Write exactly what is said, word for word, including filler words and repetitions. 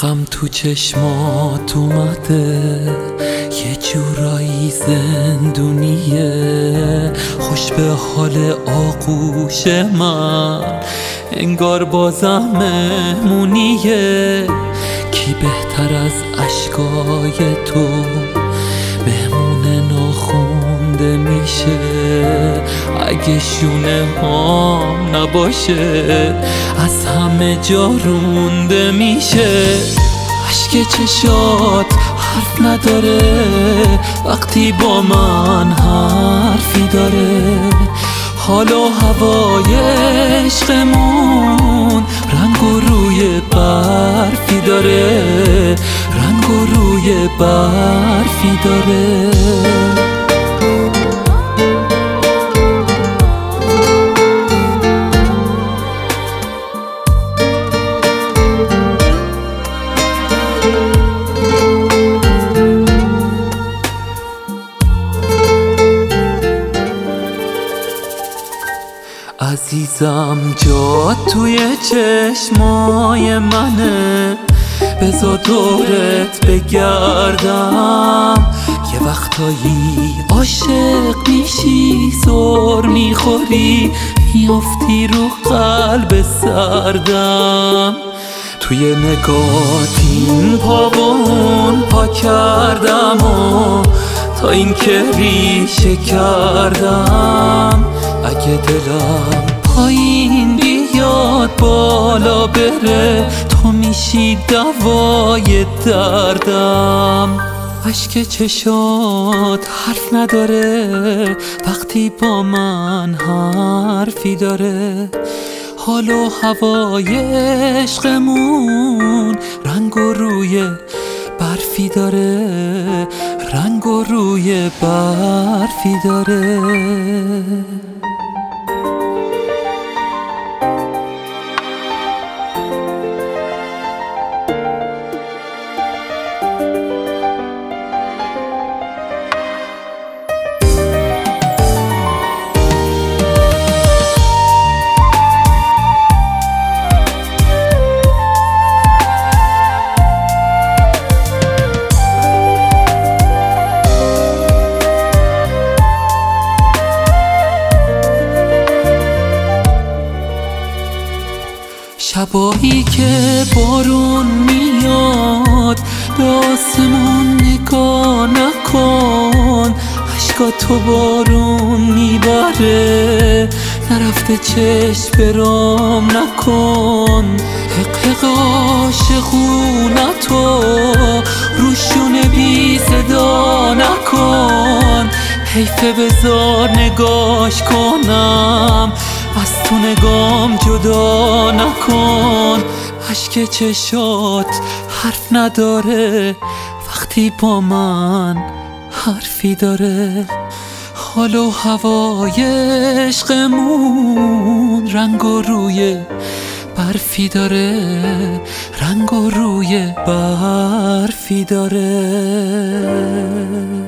غم تو چشمات اومده، یه جورایی زندونیه. خوش به حال آغوش من، انگار بازم مهمونیه. کی بهتر از اشکای تو مهمون ناخونده میشه؟ اگه شونه هام نباشه از همه جا رونده میشه. اشک چشات حرف نداره وقتی با من حرفی داره. حال و هوای عشقمون رنگ و روی برفی داره، رنگ و روی برفی داره. عزیزم جا توی چشمای منه، بذار دورت بگردم. یه وقتایی عاشق میشی، زور میخوری، میافتی رو قلب سردم. توی نگات این پا و اون پا کردم و تا این که ریشه کردم. اگه دلم پایین بیاد بالا بره، تو میشی دوای دردم. اشک چشات حرف نداره وقتی با من حرفی داره. حال و هوای عشقمون رنگ و روی برفی داره، رنگ و روی برفی داره. شبایی که بارون میاد به آسمون نگاه نکن، اشکا تو بارون میبره، نرفته چشم برام نکن. حق حق عاشقونتو روشونه بی صدا نکن. حیفه بذار نگاش کنم، از تو نگام جدا نکن. اشک چشات حرف نداره وقتی با من حرفی داره. حال و هوای عشقمون رنگ و روی برفی داره، رنگ و روی برفی داره.